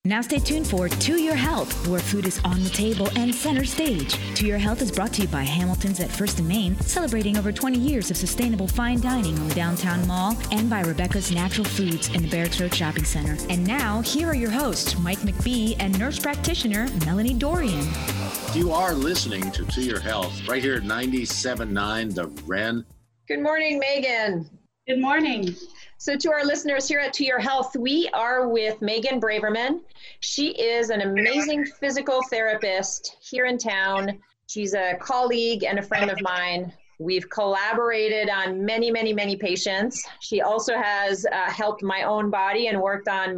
Now stay tuned for To Your Health, where food is on the table and center stage. To Your Health is brought to you by Hamilton's at First and Main, celebrating over 20 years of sustainable fine dining on the downtown mall, and by Rebecca's Natural Foods in the Barracks Road Shopping Center. And now, here are your hosts, Mike McBee and nurse practitioner Melanie Dorian. You are listening to Your Health right here at 97.9 The Wren. Good morning, Megan. Good morning. So to our listeners here at To Your Health, we are with Megan Braverman. She is an amazing physical therapist here in town. She's a colleague and a friend of mine. We've collaborated on many, many, many patients. She also has helped my own body and worked on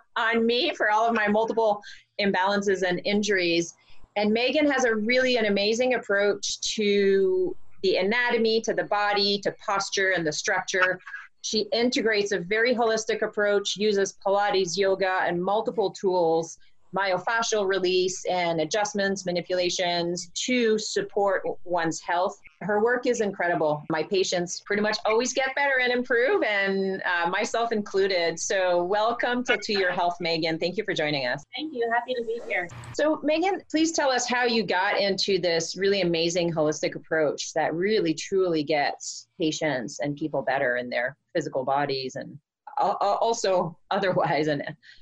me for all of my multiple imbalances and injuries. And Megan has an amazing approach to the anatomy, to the body, to posture and the structure. She integrates a very holistic approach, uses Pilates, yoga, and multiple tools, myofascial release and adjustments, manipulations to support one's health. Her work is incredible. My patients pretty much always get better and improve, and myself included. So welcome to Your Health, Megan. Thank you for joining us. Thank you. Happy to be here. So Megan, please tell us how you got into this really amazing holistic approach that really truly gets patients and people better in their physical bodies and also otherwise. And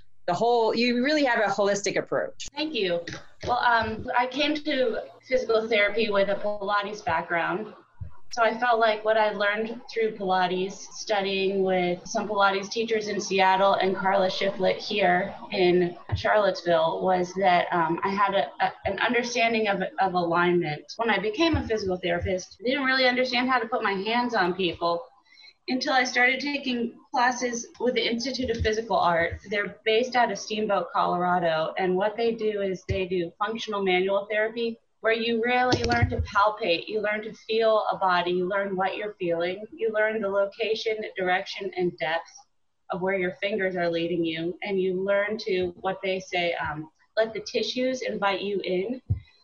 you really have a holistic approach. Thank you. Well, I came to physical therapy with a Pilates background. So I felt like what I learned through Pilates, studying with some Pilates teachers in Seattle and Carla Shiflett here in Charlottesville, was that I had an understanding of alignment. When I became a physical therapist, I didn't really understand how to put my hands on people until I started taking classes with the Institute of Physical Art. They're based out of Steamboat, Colorado, and what they do is they do functional manual therapy, where you really learn to palpate, you learn to feel a body, you learn what you're feeling, you learn the location, direction, and depth of where your fingers are leading you, and you learn to, what they say, let the tissues invite you in.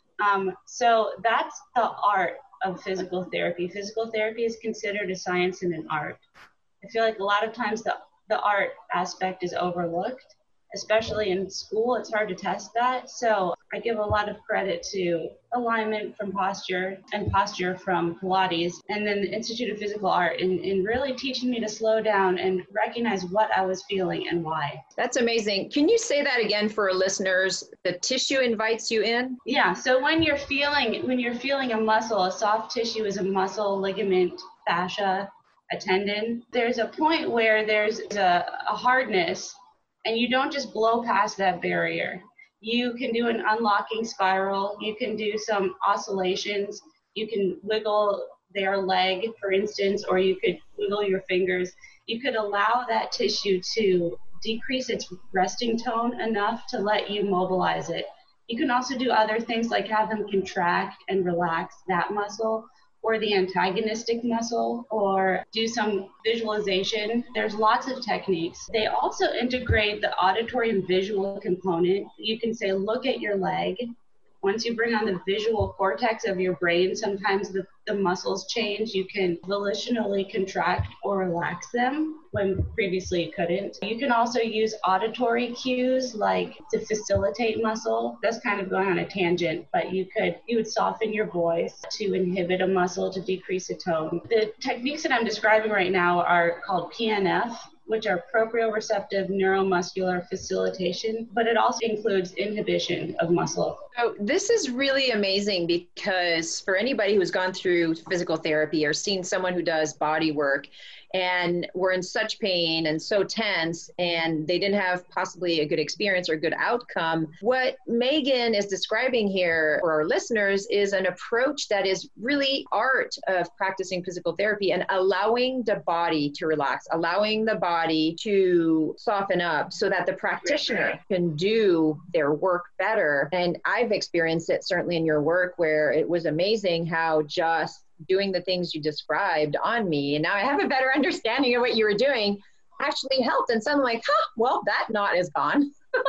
So that's the art of physical therapy. Physical therapy is considered a science and an art. I feel like a lot of times the art aspect is overlooked, especially in school. It's hard to test that. So I give a lot of credit to alignment from posture and posture from Pilates, and then the Institute of Physical Art in really teaching me to slow down and recognize what I was feeling and why. That's amazing. Can you say that again for our listeners? The tissue invites you in? Yeah, so when you're feeling a muscle, a soft tissue is a muscle, ligament, fascia, a tendon. There's a point where there's a hardness, and you don't just blow past that barrier. You can do an unlocking spiral. You can do some oscillations. You can wiggle their leg, for instance, or you could wiggle your fingers. You could allow that tissue to decrease its resting tone enough to let you mobilize it. You can also do other things like have them contract and relax that muscle, or the antagonistic muscle, or do some visualization. There's lots of techniques. They also integrate the auditory and visual component. You can say, look at your leg. Once you bring on the visual cortex of your brain, sometimes the muscles change. You can volitionally contract or relax them when previously you couldn't. You can also use auditory cues like to facilitate muscle. That's kind of going on a tangent, but you would soften your voice to inhibit a muscle, to decrease a tone. The techniques that I'm describing right now are called PNF, which are proprioceptive neuromuscular facilitation, but it also includes inhibition of muscle. So this is really amazing, because for anybody who's gone through physical therapy or seen someone who does body work and were in such pain and so tense, and they didn't have possibly a good experience or a good outcome, what Megan is describing here for our listeners is an approach that is really art of practicing physical therapy and allowing the body to relax, allowing the body to soften up so that the practitioner can do their work better. And I've experienced it certainly in your work, where it was amazing how just doing the things you described on me, and now I have a better understanding of what you were doing, actually helped. And so I'm like, well, that knot is gone.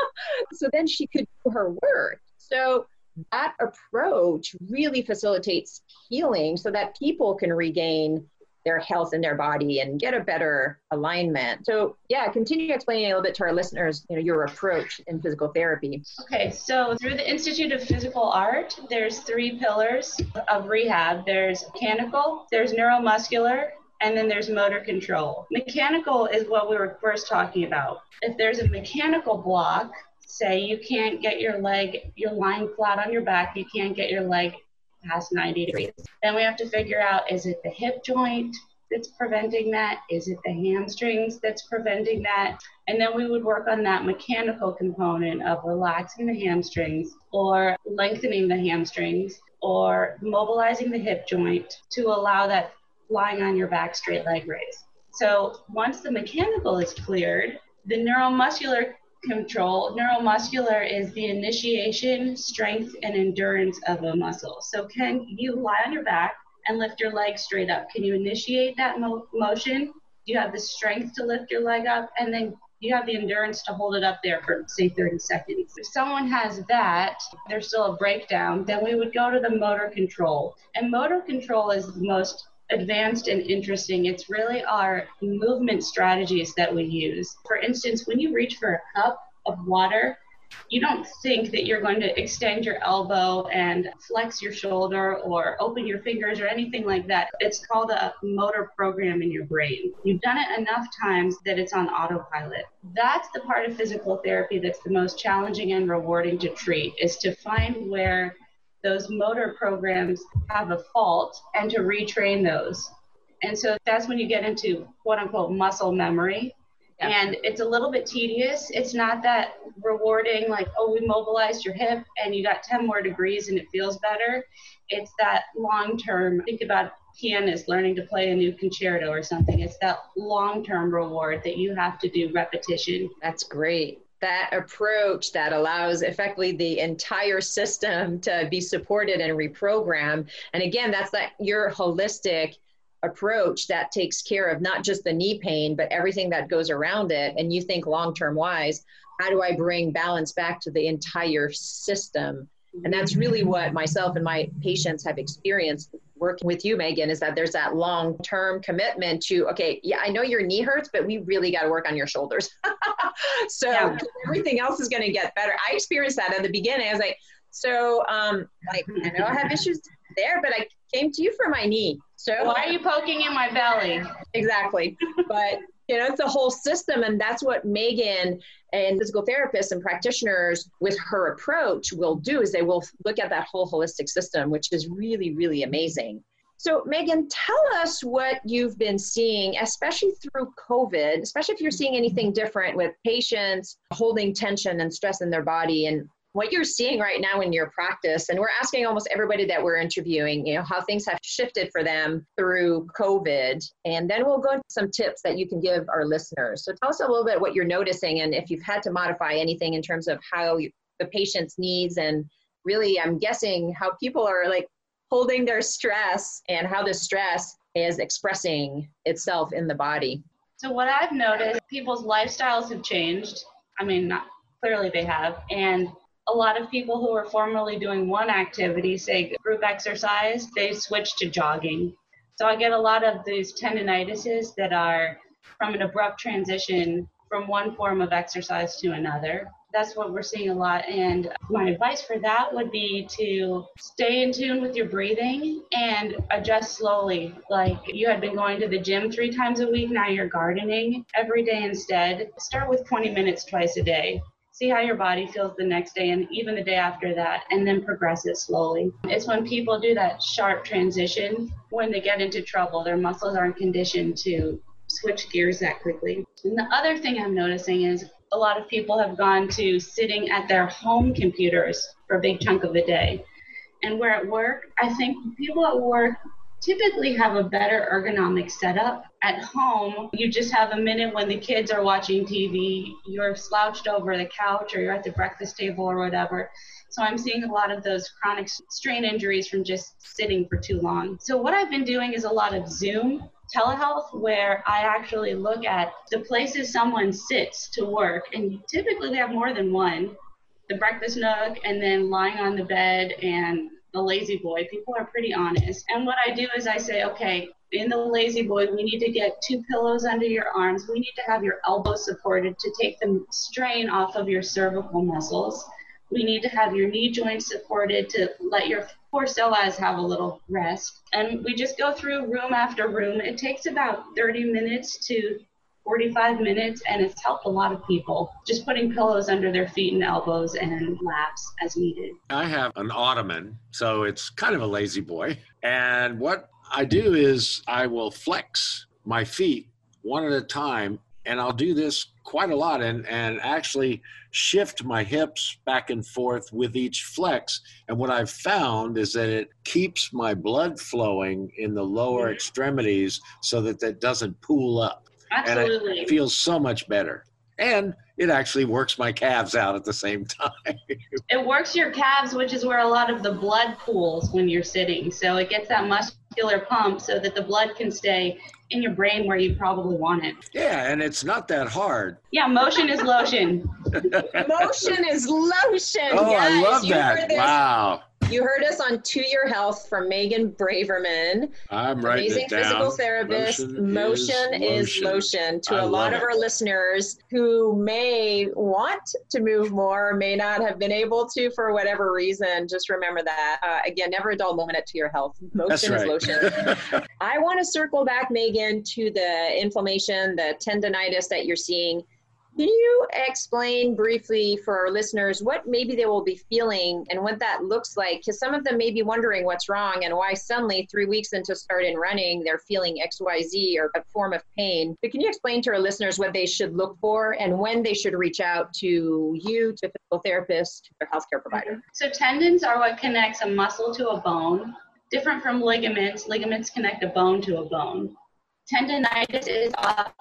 So then she could do her work. So that approach really facilitates healing so that people can regain their health in their body and get a better alignment. So yeah, continue explaining a little bit to our listeners, your approach in physical therapy. Okay, so through the Institute of Physical Art, there's 3 pillars of rehab. There's mechanical, there's neuromuscular, and then there's motor control. Mechanical is what we were first talking about. If there's a mechanical block, say you can't get you're lying flat on your back, you can't get your leg past 90 degrees. Then we have to figure out, is it the hip joint that's preventing that? Is it the hamstrings that's preventing that? And then we would work on that mechanical component of relaxing the hamstrings or lengthening the hamstrings or mobilizing the hip joint to allow that lying on your back straight leg raise. So once the mechanical is cleared, the neuromuscular control. Neuromuscular is the initiation, strength, and endurance of a muscle. So can you lie on your back and lift your leg straight up? Can you initiate that motion? Do you have the strength to lift your leg up? And then you have the endurance to hold it up there for, say, 30 seconds. If someone has that, there's still a breakdown, then we would go to the motor control. And motor control is the most advanced and interesting. It's really our movement strategies that we use. For instance, when you reach for a cup of water, you don't think that you're going to extend your elbow and flex your shoulder or open your fingers or anything like that. It's called a motor program in your brain. You've done it enough times that it's on autopilot. That's the part of physical therapy that's the most challenging and rewarding to treat, is to find where those motor programs have a fault and to retrain those. And so that's when you get into quote unquote muscle memory. Yep. And it's a little bit tedious. It's not that rewarding, like, oh, we mobilized your hip and you got 10 more degrees and it feels better. It's that long-term, think about pianists learning to play a new concerto or something. It's that long-term reward that you have to do repetition. That's great. That approach that allows effectively the entire system to be supported and reprogrammed. And again, that's your holistic approach that takes care of not just the knee pain, but everything that goes around it. And you think long-term wise, how do I bring balance back to the entire system? And that's really what myself and my patients have experienced working with you, Megan, is that there's that long-term commitment to, okay, yeah, I know your knee hurts, but we really got to work on your shoulders. So yeah. Everything else is going to get better. I experienced that at the beginning. I was like, I know I have issues there, but I came to you for my knee. So why are you poking in my belly? Exactly. But it's a whole system. And that's what Megan and physical therapists and practitioners with her approach will do, is they will look at that whole holistic system, which is really, really amazing. So Megan, tell us what you've been seeing, especially through COVID, especially if you're seeing anything different with patients holding tension and stress in their body, and what you're seeing right now in your practice. And we're asking almost everybody that we're interviewing, how things have shifted for them through COVID. And then we'll go into some tips that you can give our listeners. So tell us a little bit what you're noticing, and if you've had to modify anything in terms of how the patient's needs, and really, I'm guessing how people are like holding their stress and how the stress is expressing itself in the body. So what I've noticed, people's lifestyles have changed. I mean, clearly they have. And a lot of people who were formerly doing one activity, say group exercise, they switched to jogging. So I get a lot of these tendinitises that are from an abrupt transition from one form of exercise to another. That's what we're seeing a lot. And my advice for that would be to stay in tune with your breathing and adjust slowly. Like you had been going to the gym 3 times a week, now you're gardening every day instead. Start with 20 minutes twice a day. See how your body feels the next day and even the day after that, and then progress it slowly. It's when people do that sharp transition, when they get into trouble, their muscles aren't conditioned to switch gears that quickly. And the other thing I'm noticing is a lot of people have gone to sitting at their home computers for a big chunk of the day. And where at work, I think people at work typically have a better ergonomic setup. At home, you just have a minute when the kids are watching TV, you're slouched over the couch or you're at the breakfast table or whatever. So I'm seeing a lot of those chronic strain injuries from just sitting for too long. So what I've been doing is a lot of Zoom telehealth, where I actually look at the places someone sits to work, and typically they have more than one. The breakfast nook, and then lying on the bed, and the lazy boy. People are pretty honest. And what I do is I say, okay, In the lazy boy, we need to get 2 pillows under your arms. We need to have your elbows supported to take the strain off of your cervical muscles. We need to have your knee joints supported to let your psoas have a little rest. And we just go through room after room. It takes about 30 minutes to 45 minutes, and it's helped a lot of people, just putting pillows under their feet and elbows and laps as needed. I have an ottoman, so it's kind of a lazy boy. And what I do is I will flex my feet one at a time, and I'll do this quite a lot and actually shift my hips back and forth with each flex. And what I've found is that it keeps my blood flowing in the lower extremities so that that doesn't pool up. Absolutely. And it feels so much better. And it actually works my calves out at the same time. It works your calves, which is where a lot of the blood pools when you're sitting. So it gets that muscular pump so that the blood can stay in your brain where you probably want it. Yeah, and it's not that hard. Yeah, motion is lotion. Motion is lotion. Oh, yes, I love you that. heard this. Wow. You heard us on To Your Health from Megan Braverman. I'm writing Amazing it down. physical therapist. Motion is lotion. To a lot of our listeners who may want to move more, may not have been able to for whatever reason, just remember that. Again, never a dull moment at To Your Health. Motion is lotion. I want to circle back, Megan, to the inflammation, the tendonitis that you're seeing. Can you explain briefly for our listeners what maybe they will be feeling and what that looks like? Because some of them may be wondering what's wrong and why suddenly 3 weeks into starting running, they're feeling XYZ or a form of pain. But can you explain to our listeners what they should look for and when they should reach out to you, to a physical therapist, or healthcare provider? So tendons are what connects a muscle to a bone. Different from ligaments. Ligaments connect a bone to a bone. Tendonitis is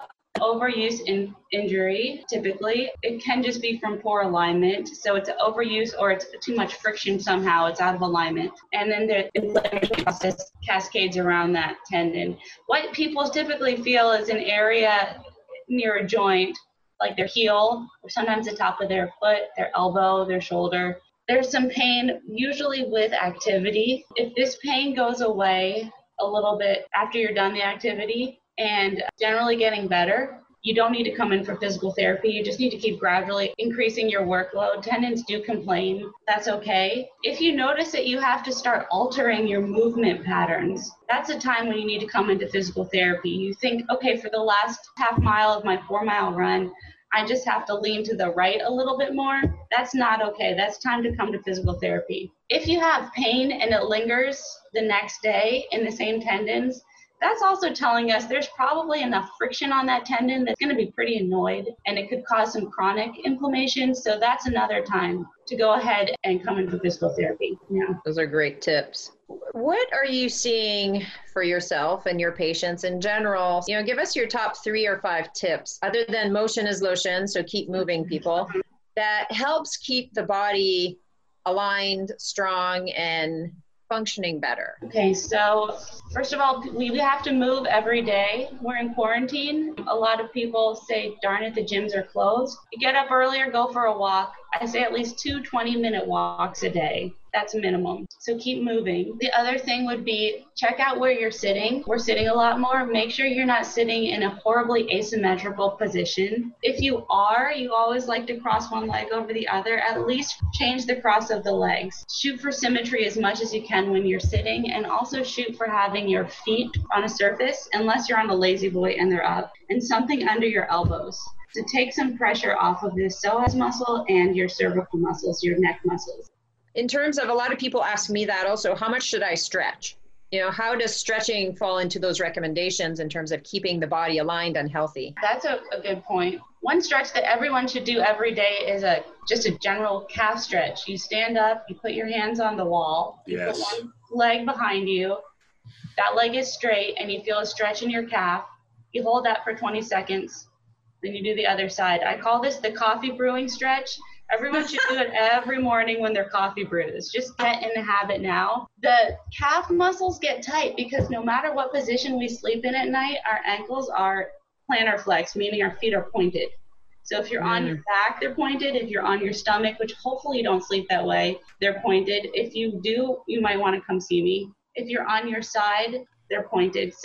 overuse injury, typically. It can just be from poor alignment. So it's overuse or it's too much friction somehow. It's out of alignment. And then the inflammatory process cascades around that tendon. What people typically feel is an area near a joint, like their heel, or sometimes the top of their foot, their elbow, their shoulder. There's some pain, usually with activity. If this pain goes away a little bit after you're done the activity, and generally getting better, you don't need to come in for physical therapy. You just need to keep gradually increasing your workload. Tendons do complain. That's okay. If you notice that you have to start altering your movement patterns, that's a time when you need to come into physical therapy. You think, okay, for the last half mile of my 4-mile run, I just have to lean to the right a little bit more. That's not okay. That's time to come to physical therapy. If you have pain and it lingers the next day in the same tendons, that's also telling us there's probably enough friction on that tendon that's going to be pretty annoyed, and it could cause some chronic inflammation. So that's another time to go ahead and come in for physical therapy. Yeah. Those are great tips. What are you seeing for yourself and your patients in general? You know, give us your top 3 or 5 tips, other than motion is lotion, so keep moving, people, that helps keep the body aligned, strong, and functioning better. Okay, so first of all, we have to move every day. We're in quarantine. A lot of people say, darn it, the gyms are closed. You get up earlier, go for a walk. I say at least 2 20-minute walks a day. That's a minimum. So keep moving. The other thing would be check out where you're sitting. We're sitting a lot more. Make sure you're not sitting in a horribly asymmetrical position. If you are, you always like to cross one leg over the other. At least change the cross of the legs. Shoot for symmetry as much as you can when you're sitting, and also shoot for having your feet on a surface, unless you're on the lazy boy and they're up, and something under your elbows to take some pressure off of the psoas muscle and your cervical muscles, your neck muscles. In terms of, a lot of people ask me that also, how much should I stretch? You know, how does stretching fall into those recommendations in terms of keeping the body aligned and healthy? That's a good point. One stretch that everyone should do every day is just a general calf stretch. You stand up, you put your hands on the wall, you put one leg behind you, that leg is straight, and you feel a stretch in your calf. You hold that for 20 seconds, then you do the other side. I call this the coffee brewing stretch. Everyone should do it every morning when their coffee brews. Just get in the habit now. The calf muscles get tight because no matter what position we sleep in at night, our ankles are plantar flex, meaning our feet are pointed. So if you're on your back, they're pointed. If you're on your stomach, which hopefully you don't sleep that way, they're pointed. If you do, you might want to come see me. If you're on your side, they're pointed. So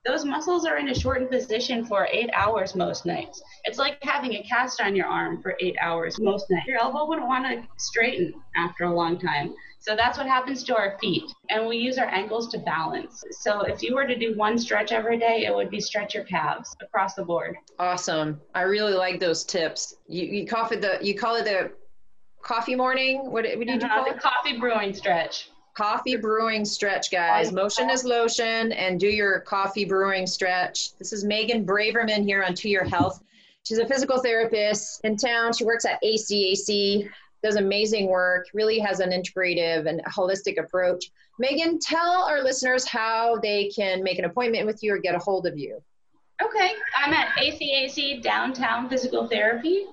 those muscles are in a shortened position for 8 hours most nights. It's like having a cast on your arm for 8 hours most nights. Your elbow wouldn't want to straighten after a long time. So that's what happens to our feet. And we use our ankles to balance. So if you were to do one stretch every day, it would be stretch your calves across the board. Awesome. I really like those tips. You call it the coffee morning? What did you call it? The coffee brewing stretch. Coffee brewing stretch, guys. Motion is lotion, and do your coffee brewing stretch. This is Megan Braverman here on To Your Health. She's a physical therapist in town. She works at ACAC, does amazing work, really has an integrative and holistic approach. Megan, tell our listeners how they can make an appointment with you or get a hold of you. Okay, I'm at ACAC Downtown Physical Therapy,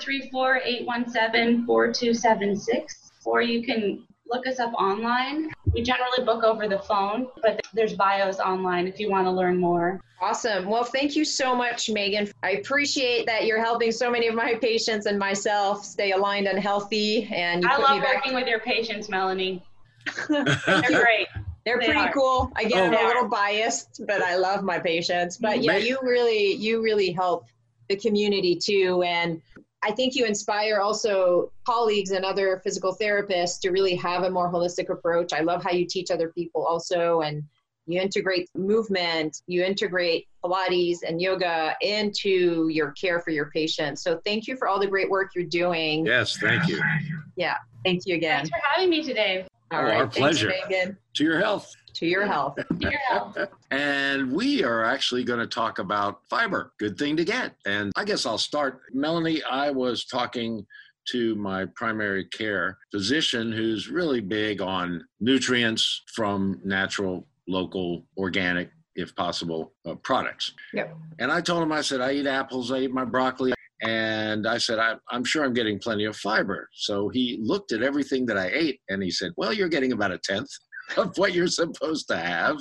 434-817-4276, or you can look us up online. We generally book over the phone, but there's bios online if you want to learn more. Awesome. Well, thank you so much, Megan. I appreciate that you're helping so many of my patients and myself stay aligned and healthy. And I love working with your patients, Melanie. They're great. They're pretty cool. Again, I'm a little biased, but I love my patients. But yeah, you really help the community too. And I think you inspire also colleagues and other physical therapists to really have a more holistic approach. I love how you teach other people also, and you integrate movement, you integrate Pilates and yoga into your care for your patients. So thank you for all the great work you're doing. Yes, thank you. Yeah, thank you again. Thanks for having me today. All right, our pleasure. Thanks, Megan. To your health. To your health. To your health. And we are actually going to talk about fiber. Good thing to get. And I guess I'll start. Melanie, I was talking to my primary care physician who's really big on nutrients from natural, local, organic, if possible, products. Yep. And I told him, I said, I eat apples, I eat my broccoli. And I said, I'm sure I'm getting plenty of fiber. So he looked at everything that I ate and he said, well, you're getting about a tenth of what you're supposed to have.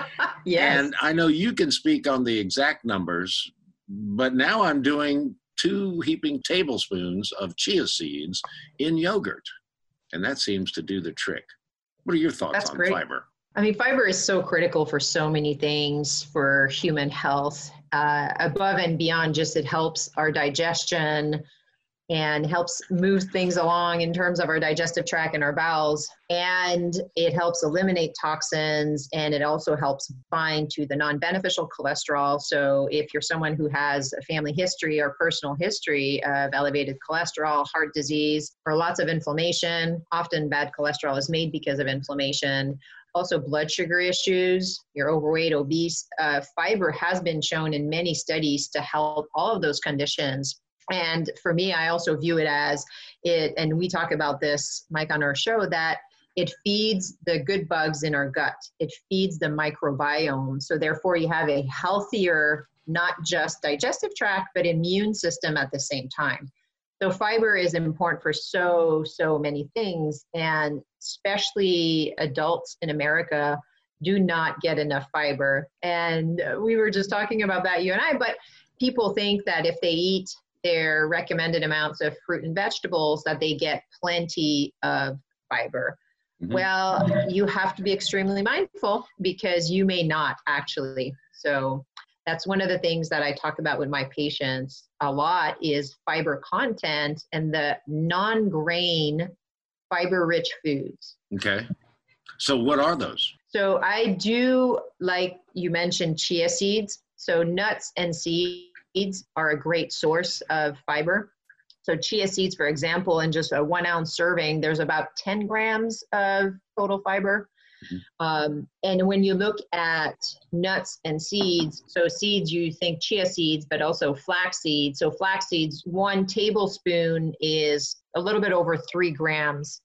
Yes. And I know you can speak on the exact numbers, but now I'm doing 2 heaping tablespoons of chia seeds in yogurt. And that seems to do the trick. What are your thoughts on fiber? I mean, fiber is so critical for so many things for human health. Above and beyond just it helps our digestion and helps move things along in terms of our digestive tract and our bowels. And it helps eliminate toxins, and it also helps bind to the non-beneficial cholesterol. So if you're someone who has a family history or personal history of elevated cholesterol, heart disease, or lots of inflammation, often bad cholesterol is made because of inflammation. Also blood sugar issues, you're overweight, obese, fiber has been shown in many studies to help all of those conditions. And for me, I also view it as it, and we talk about this, Mike, on our show, that it feeds the good bugs in our gut. It feeds the microbiome. So therefore you have a healthier, not just digestive tract, but immune system at the same time. So fiber is important for so many things, and especially adults in America do not get enough fiber. And we were just talking about that, you and I, but people think that if they eat their recommended amounts of fruit and vegetables, that they get plenty of fiber. Mm-hmm. Well, you have to be extremely mindful because you may not actually. So that's one of the things that I talk about with my patients a lot is fiber content and the non-grain fiber-rich foods. Okay. So what are those? So I do, like you mentioned, chia seeds. So nuts and seeds are a great source of fiber. So chia seeds, for example, in just a 1 ounce serving, there's about 10 grams of total fiber. Mm-hmm. And when you look at nuts and seeds, so seeds, you think chia seeds, but also flax seeds. So flax seeds, 1 tablespoon is a little bit over 3 grams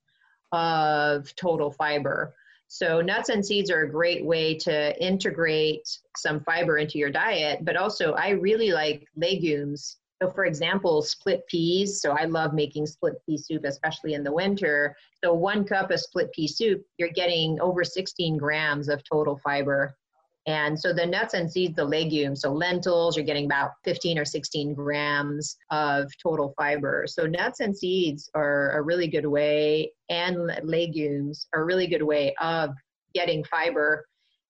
of total fiber. So nuts and seeds are a great way to integrate some fiber into your diet, but also I really like legumes. So for example, split peas. So I love making split pea soup, especially in the winter. So 1 cup of split pea soup, you're getting over 16 grams of total fiber. And so the nuts and seeds, the legumes, so lentils, you're getting about 15 or 16 grams of total fiber. So nuts and seeds are a really good way, and legumes are a really good way of getting fiber.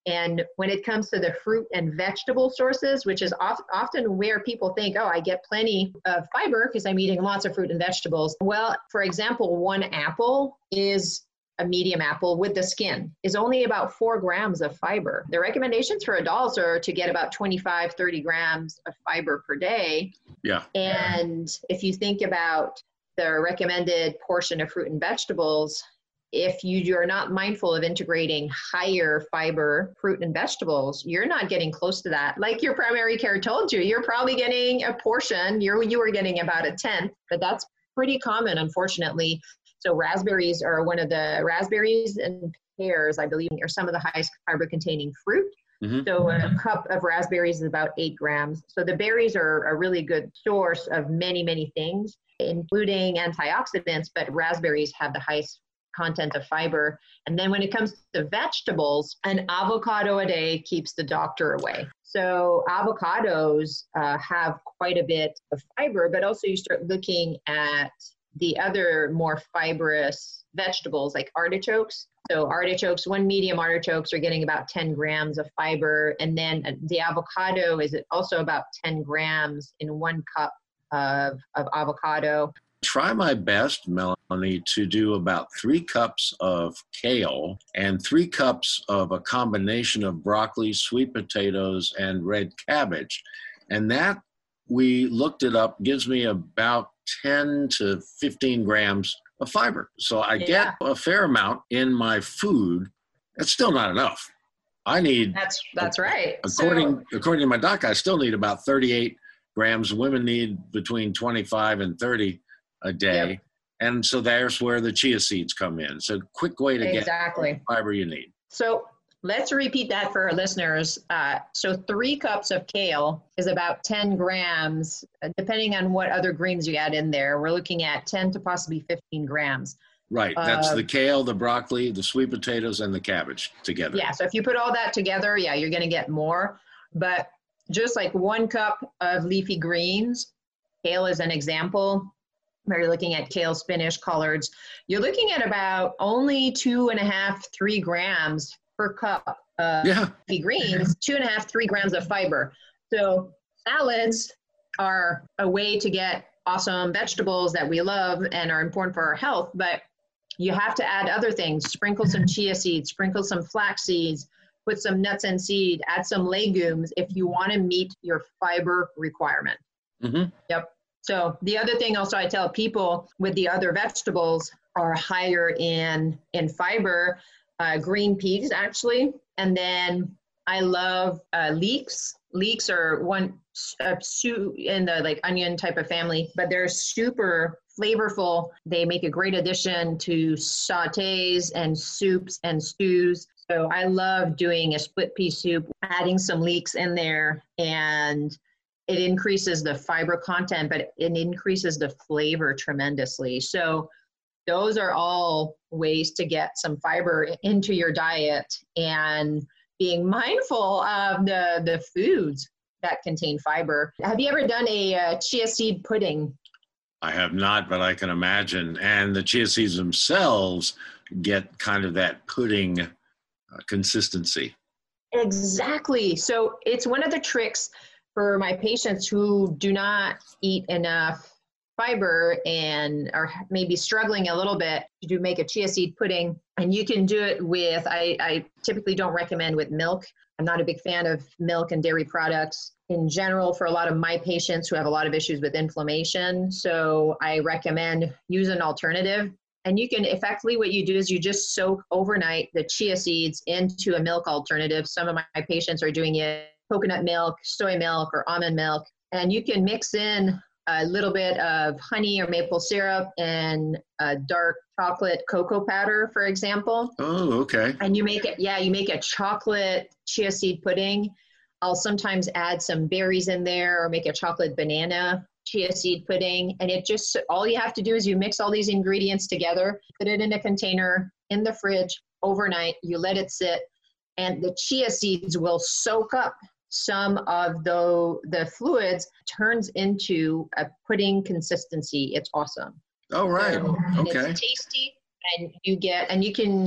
And when it comes to the fruit and vegetable sources, which is often where people think, oh, I get plenty of fiber because I'm eating lots of fruit and vegetables. Well, for example, one apple is a medium apple with the skin is only about 4 grams of fiber. The recommendations for adults are to get about 25, 30 grams of fiber per day. Yeah. And if you think about the recommended portion of fruit and vegetables, if you're not mindful of integrating higher fiber fruit and vegetables, you're not getting close to that. Like your primary care told you, you're probably getting a portion, you were getting about a tenth, but that's pretty common, unfortunately. So raspberries are raspberries and pears, I believe, are some of the highest fiber containing fruit. Mm-hmm. So a cup of raspberries is about 8 grams. So the berries are a really good source of many, many things, including antioxidants, but raspberries have the highest content of fiber. And then when it comes to vegetables, an avocado a day keeps the doctor away. So avocados have quite a bit of fiber, but also you start looking at the other more fibrous vegetables like artichokes. So artichokes, 1 medium artichokes are getting about 10 grams of fiber. And then the avocado is also about 10 grams in 1 cup of avocado. Try my best, Melanie, to do about 3 cups of kale and 3 cups of a combination of broccoli, sweet potatoes, and red cabbage. And that, we looked it up, gives me about 10 to 15 grams of fiber. So I get a fair amount in my food. That's still not enough. I need, that's right. According to my doc, I still need about 38 grams. Women need between 25 and 30 a day. Yep. And so there's where the chia seeds come in. So quick way to get the fiber you need. So let's repeat that for our listeners. So 3 cups of kale is about 10 grams, depending on what other greens you add in there. We're looking at 10 to possibly 15 grams. Right. That's the kale, the broccoli, the sweet potatoes, and the cabbage together. Yeah. So if you put all that together, you're going to get more. But just like 1 cup of leafy greens, kale is an example. Where you're looking at kale, spinach, collards, you're looking at about only 2.5, 3 grams per cup of leafy greens, 2.5, 3 grams of fiber. So salads are a way to get awesome vegetables that we love and are important for our health, but you have to add other things. Sprinkle some chia seeds, sprinkle some flax seeds, put some nuts and seed, add some legumes if you want to meet your fiber requirement. Mm-hmm. Yep. So the other thing also I tell people with the other vegetables are higher in fiber, green peas actually. And then I love leeks. Leeks are one in the like onion type of family, but they're super flavorful. They make a great addition to sautés and soups and stews. So I love doing a split pea soup, adding some leeks in there, and it increases the fiber content, but it increases the flavor tremendously. So those are all ways to get some fiber into your diet and being mindful of the foods that contain fiber. Have you ever done a chia seed pudding? I have not, but I can imagine. And the chia seeds themselves get kind of that pudding consistency. Exactly. So it's one of the tricks for my patients who do not eat enough fiber and are maybe struggling a little bit to make a chia seed pudding. And you can do it with, I typically don't recommend with milk. I'm not a big fan of milk and dairy products in general for a lot of my patients who have a lot of issues with inflammation. So I recommend use an alternative. And you can effectively, what you do is you just soak overnight the chia seeds into a milk alternative. Some of my patients are doing it coconut milk, soy milk, or almond milk. And you can mix in a little bit of honey or maple syrup and a dark chocolate cocoa powder, for example. Oh, okay. And you make it, you make a chocolate chia seed pudding. I'll sometimes add some berries in there or make a chocolate banana chia seed pudding. And it just, all you have to do is you mix all these ingredients together, put it in a container in the fridge overnight, you let it sit, and the chia seeds will soak up some of the fluids, turns into a pudding consistency. It's awesome. Oh, right. So, okay. It's tasty, and you can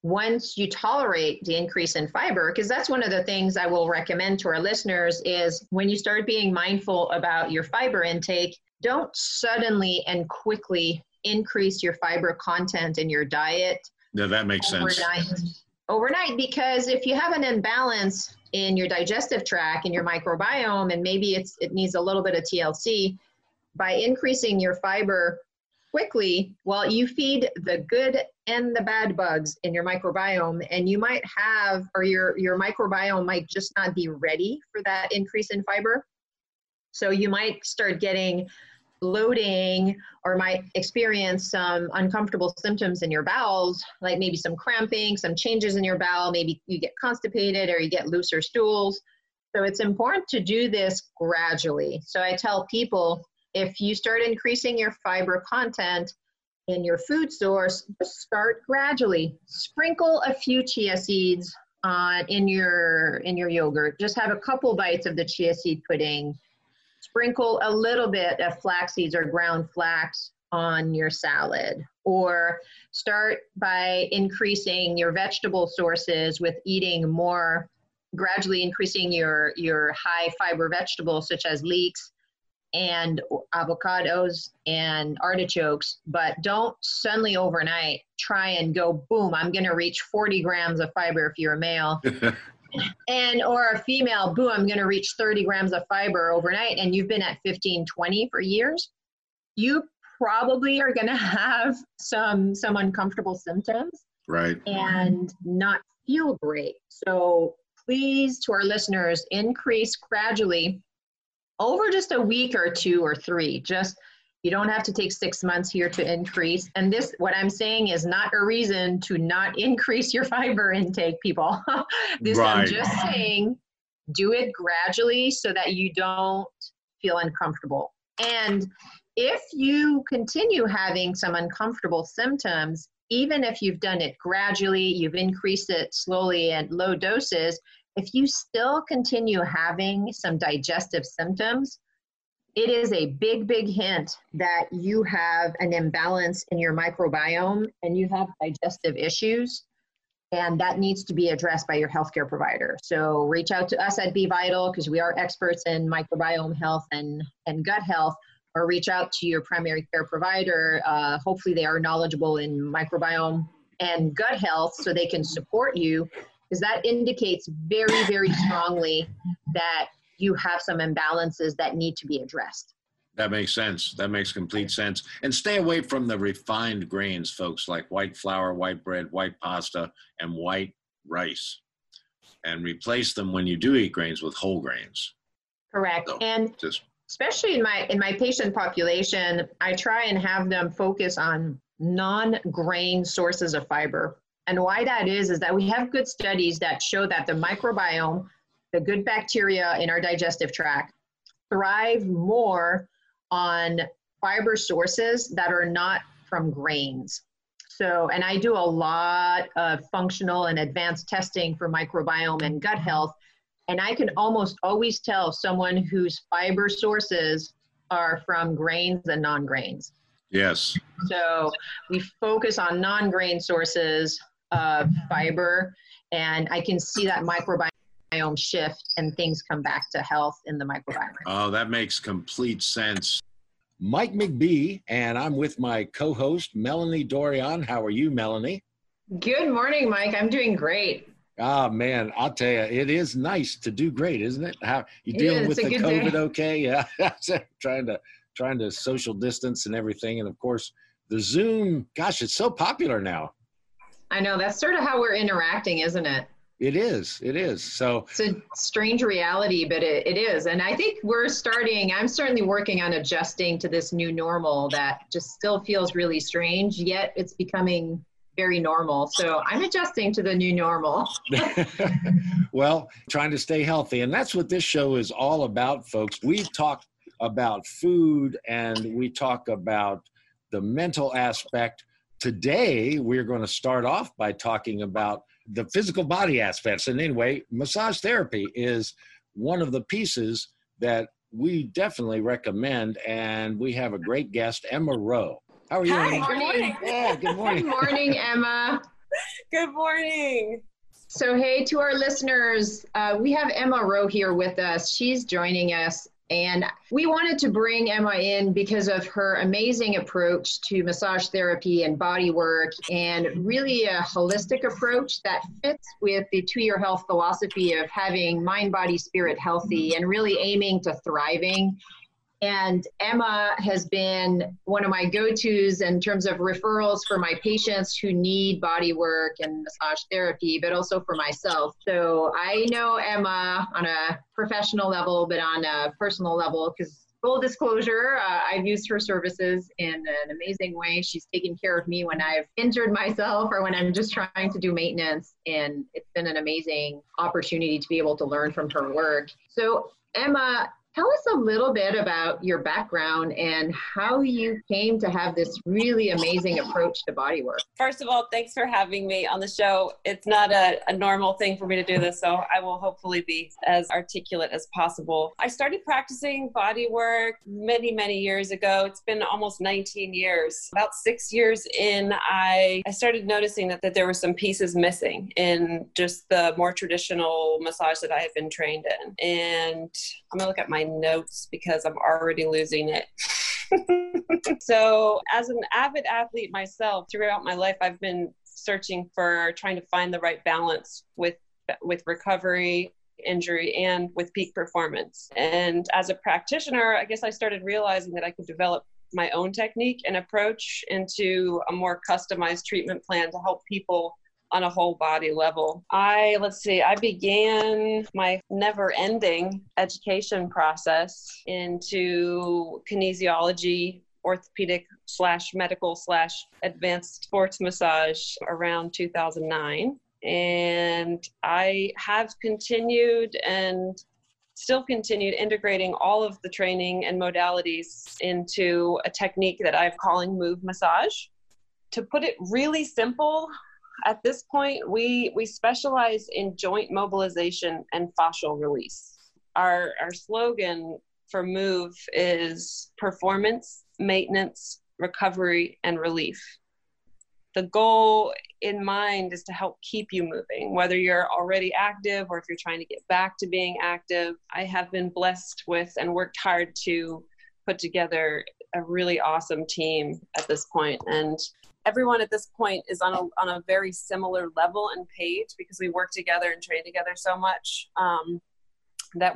once you tolerate the increase in fiber, because that's one of the things I will recommend to our listeners is when you start being mindful about your fiber intake, don't suddenly and quickly increase your fiber content in your diet. Yeah, that makes sense. Overnight, because if you have an imbalance in your digestive tract, in your microbiome, and maybe it needs a little bit of TLC, by increasing your fiber quickly, well, you feed the good and the bad bugs in your microbiome, and you might have, or your microbiome might just not be ready for that increase in fiber. So you might start getting bloating or might experience some uncomfortable symptoms in your bowels, like maybe some cramping, some changes in your bowel, maybe you get constipated or you get looser stools. So it's important to do this gradually. So I tell people, if you start increasing your fiber content in your food source, start gradually. Sprinkle a few chia seeds in your yogurt. Just have a couple bites of the chia seed pudding. Sprinkle a little bit of flax seeds or ground flax on your salad, or start by increasing your vegetable sources with eating more, gradually increasing your high fiber vegetables such as leeks and avocados and artichokes, but don't suddenly overnight try and go, boom, I'm going to reach 40 grams of fiber if you're a male. Or a female, boom, I'm going to reach 30 grams of fiber overnight, and you've been at 15, 20 for years. You probably are going to have some uncomfortable symptoms, right, and not feel great. So please, to our listeners, increase gradually over just a week or 2 or 3. You don't have to take 6 months here to increase. And this, what I'm saying, is not a reason to not increase your fiber intake, people. Right. I'm just saying, do it gradually so that you don't feel uncomfortable. And if you continue having some uncomfortable symptoms, even if you've done it gradually, you've increased it slowly at low doses, if you still continue having some digestive symptoms, it is a big, big hint that you have an imbalance in your microbiome and you have digestive issues, and that needs to be addressed by your healthcare provider. So reach out to us at Be Vital, because we are experts in microbiome health and gut health, or reach out to your primary care provider. Hopefully they are knowledgeable in microbiome and gut health so they can support you, because that indicates very, very strongly that you have some imbalances that need to be addressed. That makes sense. That makes complete sense. And stay away from the refined grains, folks, like white flour, white bread, white pasta, and white rice. And replace them when you do eat grains with whole grains. Correct. So, and especially in my patient population, I try and have them focus on non-grain sources of fiber. And why that is that we have good studies that show that the microbiome, the good bacteria in our digestive tract, thrive more on fiber sources that are not from grains. So, and I do a lot of functional and advanced testing for microbiome and gut health, and I can almost always tell someone whose fiber sources are from grains and non-grains. Yes. So we focus on non-grain sources of fiber, and I can see that microbiome shift and things come back to health in the microbiome. Oh, that makes complete sense. Mike McBee, and I'm with my co-host, Melanie Dorion. How are you, Melanie? Good morning, Mike. I'm doing great. Ah, man, I'll tell you, it is nice to do great, isn't it? How you dealing with the COVID day. Okay? Yeah, trying to social distance and everything. And of course, the Zoom, gosh, it's so popular now. I know, that's sort of how we're interacting, isn't it? It is. So it's a strange reality, but it is. And I think I'm certainly working on adjusting to this new normal that just still feels really strange, yet it's becoming very normal. So I'm adjusting to the new normal. Well, trying to stay healthy. And that's what this show is all about, folks. We talk about food and we talk about the mental aspect. Today, we're going to start off by talking about the physical body aspects. And anyway, massage therapy is one of the pieces that we definitely recommend. And we have a great guest, Emma Rowe. How are you? Hi, good morning. Yeah, good morning. Good morning, Emma. Good morning. So, hey, to our listeners, we have Emma Rowe here with us. She's joining us. And we wanted to bring Emma in because of her amazing approach to massage therapy and body work, and really a holistic approach that fits with the To Your Health philosophy of having mind, body, spirit healthy and really aiming to thriving. And Emma has been one of my go-tos in terms of referrals for my patients who need body work and massage therapy, but also for myself. So I know Emma on a professional level, but on a personal level, because full disclosure, I've used her services in an amazing way. She's taken care of me when I've injured myself or when I'm just trying to do maintenance. And it's been an amazing opportunity to be able to learn from her work. So Emma, tell us a little bit about your background and how you came to have this really amazing approach to body work. First of all, thanks for having me on the show. It's not a normal thing for me to do this, so I will hopefully be as articulate as possible. I started practicing body work many, many years ago. It's been almost 19 years. About 6 years in, I started noticing that there were some pieces missing in just the more traditional massage that I had been trained in. And I'm gonna look at my notes because I'm already losing it. So as an avid athlete myself, throughout my life, I've been searching for trying to find the right balance with recovery, injury, and with peak performance. And as a practitioner, I guess I started realizing that I could develop my own technique and approach into a more customized treatment plan to help people on a whole body level. I began my never-ending education process into kinesiology, orthopedic / medical / advanced sports massage around 2009. And I have continued and still continued integrating all of the training and modalities into a technique that I'm calling Move Massage. To put it really simple, at this point, we specialize in joint mobilization and fascial release. Our slogan for Move is performance, maintenance, recovery, and relief. The goal in mind is to help keep you moving, whether you're already active or if you're trying to get back to being active. I have been blessed with and worked hard to put together a really awesome team at this point. And everyone at this point is on a very similar level and page because we work together and train together so much that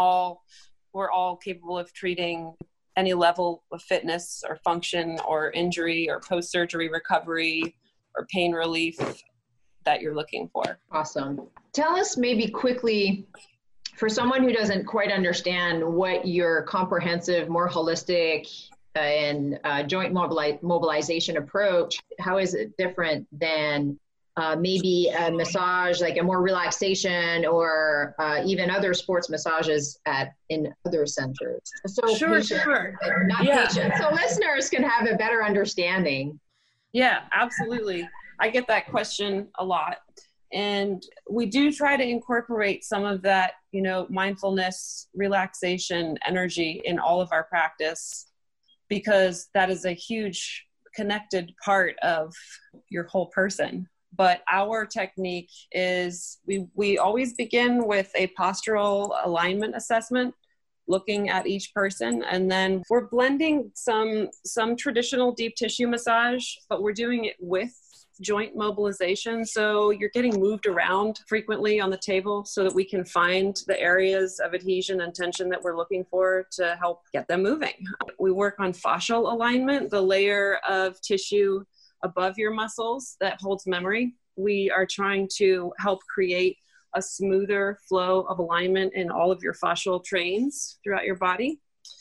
we're all capable of treating any level of fitness or function or injury or post-surgery recovery or pain relief that you're looking for. Awesome. Tell us maybe quickly, for someone who doesn't quite understand what your comprehensive, more holistic and joint mobilization approach, how is it different than maybe a massage, like a more relaxation or even other sports massages in other centers? So Sure. Patients, so listeners can have a better understanding. Yeah, absolutely. I get that question a lot. And we do try to incorporate some of that, mindfulness, relaxation, energy in all of our practice, because that is a huge connected part of your whole person. But our technique is we always begin with a postural alignment assessment, looking at each person, and then we're blending some traditional deep tissue massage, but we're doing it with joint mobilization. So you're getting moved around frequently on the table so that we can find the areas of adhesion and tension that we're looking for to help get them moving. We work on fascial alignment, the layer of tissue above your muscles that holds memory. We are trying to help create a smoother flow of alignment in all of your fascial trains throughout your body.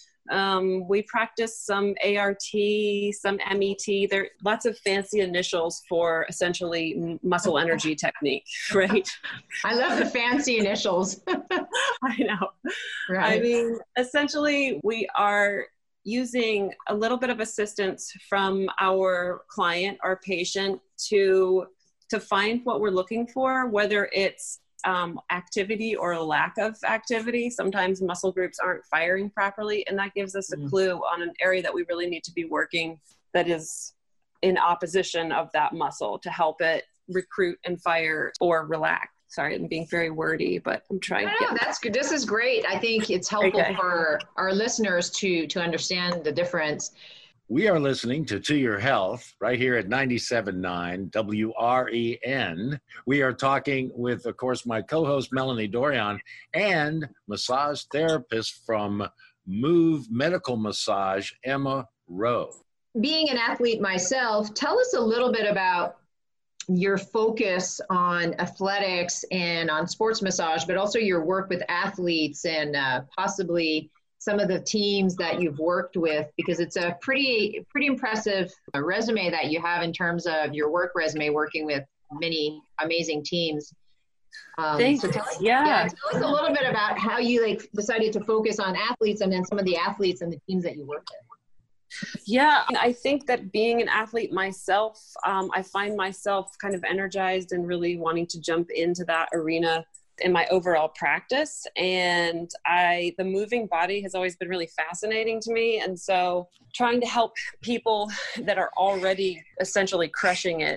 We practice some ART, some MET. There are lots of fancy initials for essentially muscle energy technique, right? I love the fancy initials. I know. Right. I mean, essentially, we are using a little bit of assistance from our client or patient to find what we're looking for, whether it's activity or a lack of activity. Sometimes muscle groups aren't firing properly, and that gives us a clue on an area that we really need to be working that is in opposition of that muscle to help it recruit and fire or relax. Sorry, I'm being very wordy, but I'm trying to get. That's good. This is great. I think it's helpful for our listeners to understand the difference. We are listening to Your Health right here at 97.9 WREN. We are talking with, of course, my co-host Melanie Dorion and massage therapist from Move Medical Massage, Emma Rowe. Being an athlete myself, tell us a little bit about your focus on athletics and on sports massage, but also your work with athletes and possibly some of the teams that you've worked with, because it's a pretty impressive resume that you have in terms of your work resume, working with many amazing teams. Thanks. So tell us a little bit about how you decided to focus on athletes and then some of the athletes and the teams that you work with. Yeah, I think that being an athlete myself, I find myself kind of energized and really wanting to jump into that arena in my overall practice. And the moving body has always been really fascinating to me. And so trying to help people that are already essentially crushing it,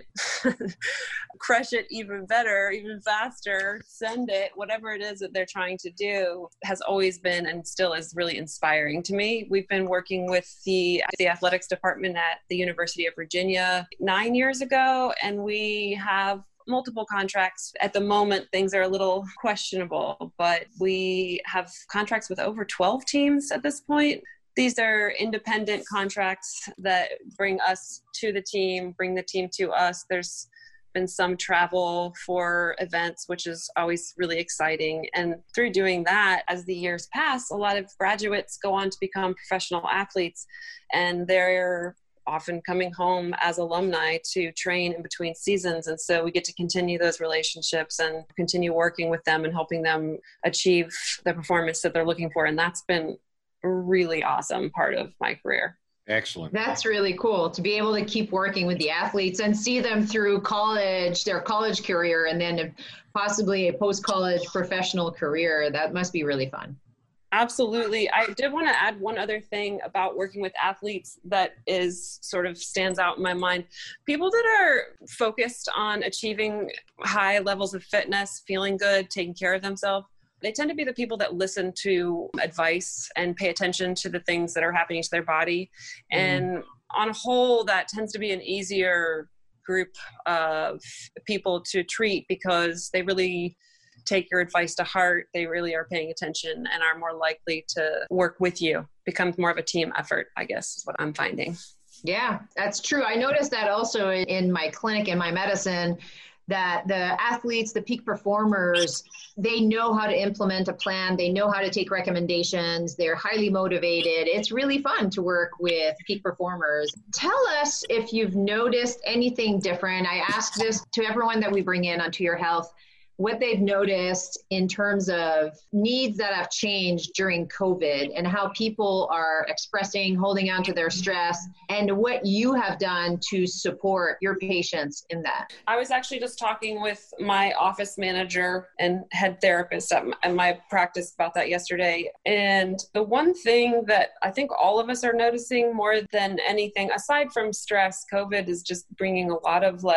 crush it even better, even faster, send it, whatever it is that they're trying to do, has always been and still is really inspiring to me. We've been working with the athletics department at the University of Virginia 9 years ago, and we have multiple contracts. At the moment, things are a little questionable, but we have contracts with over 12 teams at this point. These are independent contracts that bring us to the team, bring the team to us. There's been some travel for events, which is always really exciting. And through doing that, as the years pass, a lot of graduates go on to become professional athletes, and they're often coming home as alumni to train in between seasons. And so we get to continue those relationships and continue working with them and helping them achieve the performance that they're looking for. And that's been a really awesome part of my career. Excellent. That's really cool to be able to keep working with the athletes and see them through college, their college career, and then possibly a post-college professional career. That must be really fun. Absolutely. I did want to add one other thing about working with athletes that is sort of stands out in my mind. People that are focused on achieving high levels of fitness, feeling good, taking care of themselves, they tend to be the people that listen to advice and pay attention to the things that are happening to their body. And on a whole, that tends to be an easier group of people to treat because they really take your advice to heart. They really are paying attention and are more likely to work with you. Becomes more of a team effort, I guess, is what I'm finding. Yeah, that's true. I noticed that also in my clinic, in my medicine, that the athletes, the peak performers, they know how to implement a plan. They know how to take recommendations. They're highly motivated. It's really fun to work with peak performers. Tell us if you've noticed anything different. I ask this to everyone that we bring in onto Your Health, what they've noticed in terms of needs that have changed during COVID and how people are expressing, holding on to their stress, and what you have done to support your patients in that. I was actually just talking with my office manager and head therapist at my practice about that yesterday. And the one thing that I think all of us are noticing more than anything, aside from stress, COVID is just bringing a lot of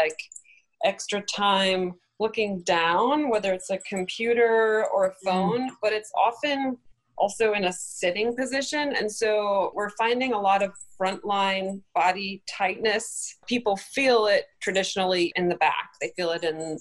extra time looking down, whether it's a computer or a phone, but it's often also in a sitting position. And so we're finding a lot of frontline body tightness. People feel it traditionally in the back. They feel it in,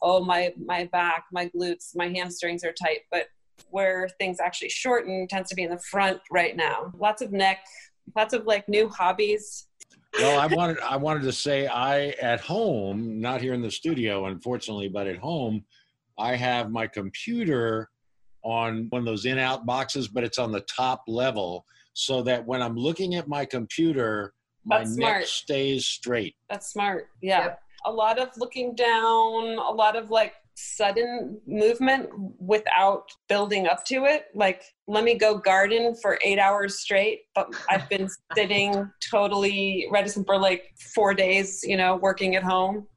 my back, my glutes, my hamstrings are tight. But where things actually shorten tends to be in the front right now. Lots of neck, lots of new hobbies. Well, I wanted to say at home, not here in the studio, unfortunately, but at home, I have my computer on one of those in-out boxes, but it's on the top level so that when I'm looking at my computer, my neck stays straight. That's smart. Yeah. Yep. A lot of looking down, a lot of sudden movement without building up to it. Let me go garden for 8 hours straight, but I've been sitting totally reticent for 4 days, working at home.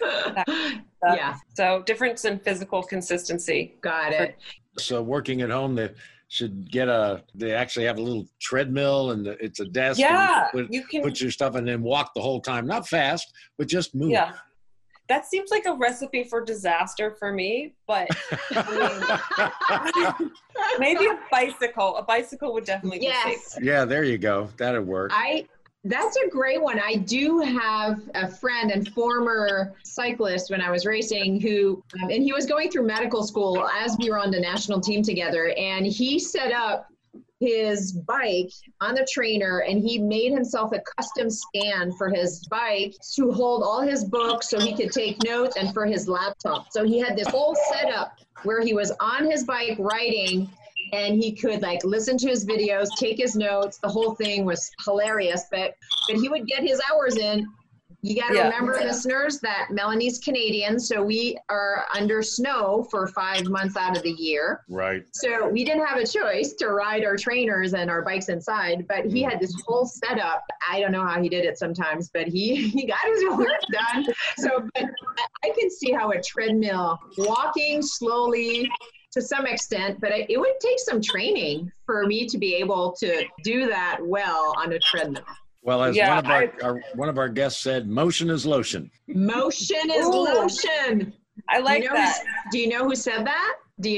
Yeah. So difference in physical consistency. Got it. So working at home, they should they actually have a little treadmill and it's a desk. Yeah. And you can put your stuff and then walk the whole time. Not fast, but just move. Yeah. That seems like a recipe for disaster for me, but I mean, maybe a bicycle. A bicycle would definitely be safe. Yeah, there you go. That'd work. That's a great one. I do have a friend and former cyclist when I was racing who, and he was going through medical school as we were on the national team together, and he set up his bike on the trainer and he made himself a custom stand for his bike to hold all his books so he could take notes and for his laptop. So he had this whole setup where he was on his bike riding and he could like listen to his videos, take his notes. The whole thing was hilarious, but he would get his hours in. You got to remember, listeners, that Melanie's Canadian, so we are under snow for 5 months out of the year. Right. So we didn't have a choice to ride our trainers and our bikes inside, but he had this whole setup. I don't know how he did it sometimes, but he got his work done. So but I can see how a treadmill, walking slowly to some extent, but it would take some training for me to be able to do that well on a treadmill. Well, as one of our guests said, motion is lotion. Motion is lotion. I like that. Do you know who said that?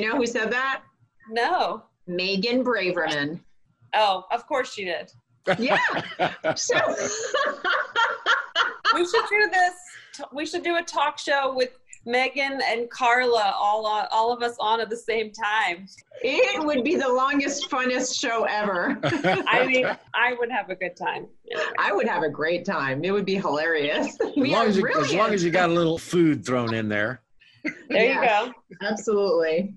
No. Megan Braverman. Oh, of course she did. Yeah. So we should do this. We should do a talk show with Megan and Carla, all of us on at the same time. It would be the longest, funnest show ever. I mean, I would have a good time. Anyway. I would have a great time. It would be hilarious. As long as you got a little food thrown in there. There you go. Absolutely.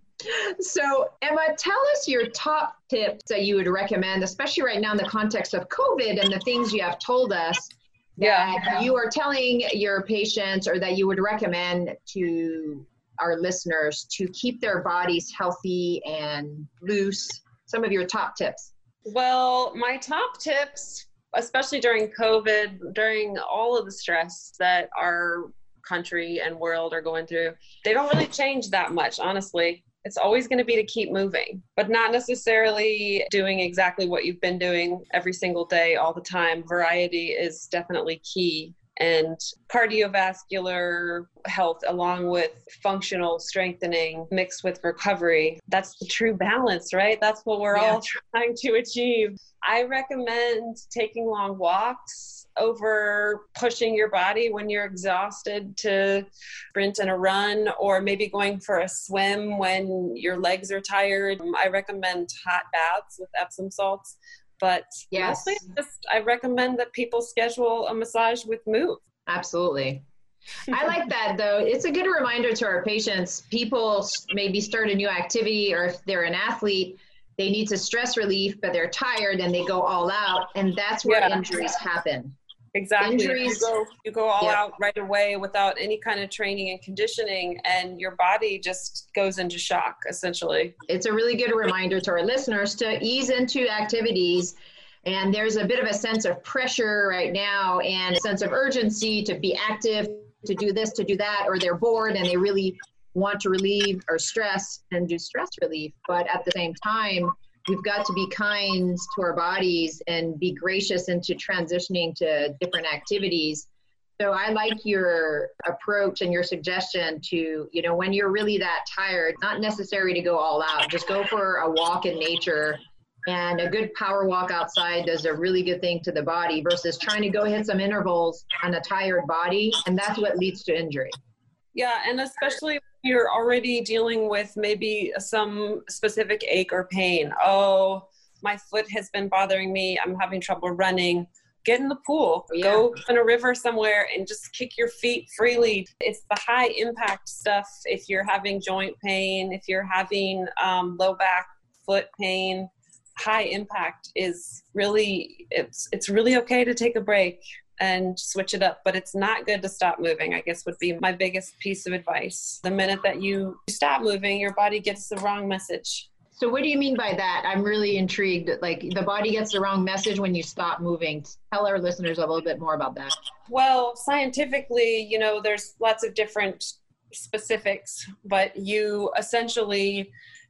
So, Emma, tell us your top tips that you would recommend, especially right now in the context of COVID and the things you have told us that you are telling your patients or that you would recommend to our listeners to keep their bodies healthy and loose. Some of your top tips. Well, my top tips, especially during COVID, during all of the stress that our country and world are going through, they don't really change that much, honestly. It's always going to be to keep moving, but not necessarily doing exactly what you've been doing every single day, all the time. Variety is definitely key. And cardiovascular health, along with functional strengthening mixed with recovery, that's the true balance, right? That's what we're all trying to achieve. I recommend taking long walks over pushing your body when you're exhausted to sprint and a run, or maybe going for a swim when your legs are tired. I recommend hot baths with Epsom salts. But mostly I recommend that people schedule a massage with Move. Absolutely. I like that, though. It's a good reminder to our patients. People maybe start a new activity, or if they're an athlete, they need to stress relief, but they're tired and they go all out. And that's where injuries happen. Exactly. Injuries, you go all out right away without any kind of training and conditioning, and your body just goes into shock, essentially. It's a really good reminder to our listeners to ease into activities. And there's a bit of a sense of pressure right now and a sense of urgency to be active, to do this, to do that, or they're bored and they really want to relieve or stress and do stress relief. But at the same time, we've got to be kind to our bodies and be gracious into transitioning to different activities. So I like your approach and your suggestion to, when you're really that tired, not necessary to go all out, just go for a walk in nature. And a good power walk outside does a really good thing to the body versus trying to go hit some intervals on a tired body. And that's what leads to injury. Yeah, and especially if you're already dealing with maybe some specific ache or pain. Oh, my foot has been bothering me. I'm having trouble running. Get in the pool. Go in a river somewhere and just kick your feet freely. It's the high impact stuff. If you're having joint pain, if you're having low back, foot pain, high impact is really, it's really okay to take a break and switch it up, but it's not good to stop moving, I guess would be my biggest piece of advice. The minute that you stop moving, your body gets the wrong message. So what do you mean by that? I'm really intrigued. Like the body gets the wrong message when you stop moving. Tell our listeners a little bit more about that. Well, scientifically, there's lots of different specifics, but you essentially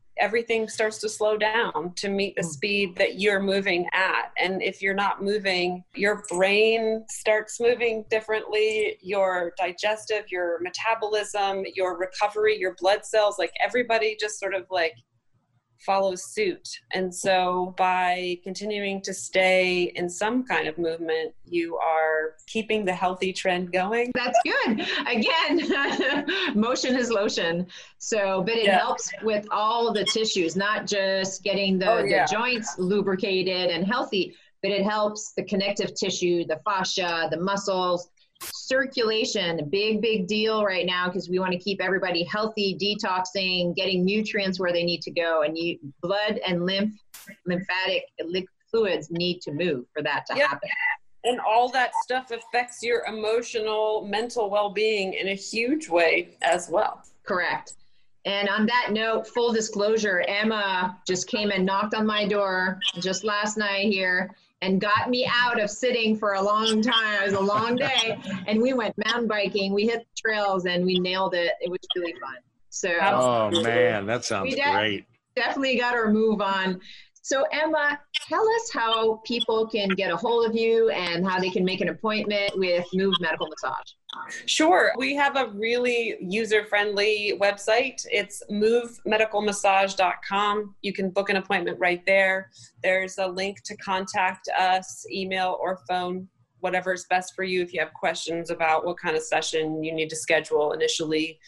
everything starts to slow down to meet the speed that you're moving at. And if you're not moving, your brain starts moving differently, your digestive, your metabolism, your recovery, your blood cells, like everybody just sort of like follows suit. And so by continuing to stay in some kind of movement, you are keeping the healthy trend going. That's good. Again, motion is lotion. So, but it helps with all the tissues, not just getting the joints lubricated and healthy, but it helps the connective tissue, the fascia, the muscles. Circulation, big deal right now because we want to keep everybody healthy, detoxing, getting nutrients where they need to go, and blood and lymphatic fluids need to move for that to happen. And all that stuff affects your emotional, mental well-being in a huge way as well. Correct. And on that note, full disclosure, Emma just came and knocked on my door just last night here and got me out of sitting for a long time. It was a long day. And we went mountain biking. We hit the trails and we nailed it. It was really fun. So, oh man, that sounds great. Definitely got our move on. So Emma, tell us how people can get a hold of you and how they can make an appointment with Move Medical Massage. Sure. We have a really user-friendly website. It's movemedicalmassage.com. You can book an appointment right there. There's a link to contact us, email or phone, whatever is best for you if you have questions about what kind of session you need to schedule initially.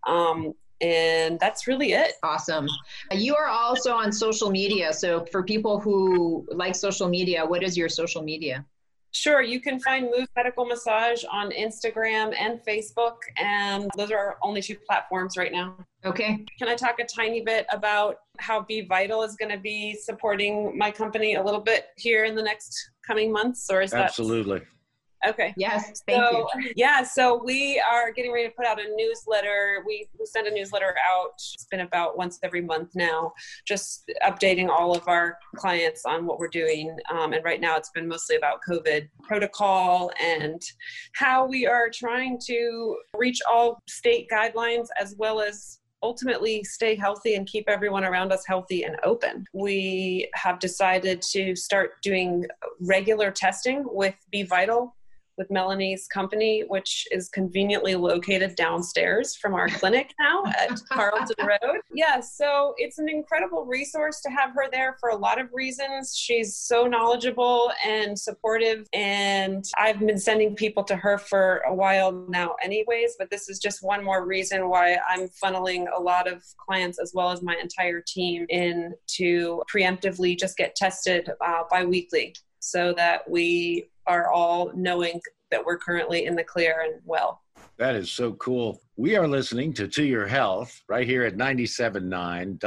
And that's really it. Awesome. You are also on social media. So for people who like social media, what is your social media? Sure. You can find Move Medical Massage on Instagram and Facebook. And those are our only two platforms right now. Okay. Can I talk a tiny bit about how Be Vital is going to be supporting my company a little bit here in the next coming months? Or is Absolutely. Okay. Yes. Thank you. Yeah. So we are getting ready to put out a newsletter. We send a newsletter out. It's been about once every month now, just updating all of our clients on what we're doing. And right now it's been mostly about COVID protocol and how we are trying to reach all state guidelines as well as ultimately stay healthy and keep everyone around us healthy and open. We have decided to start doing regular testing with Be Vital, with Melanie's company, which is conveniently located downstairs from our clinic now at Carlton Road. Yeah, so it's an incredible resource to have her there for a lot of reasons. She's so knowledgeable and supportive, and I've been sending people to her for a while now anyways, but this is just one more reason why I'm funneling a lot of clients as well as my entire team in to preemptively just get tested bi-weekly so that we are all knowing that we're currently in the clear and well. That is so cool. We are listening to Your Health right here at 97.9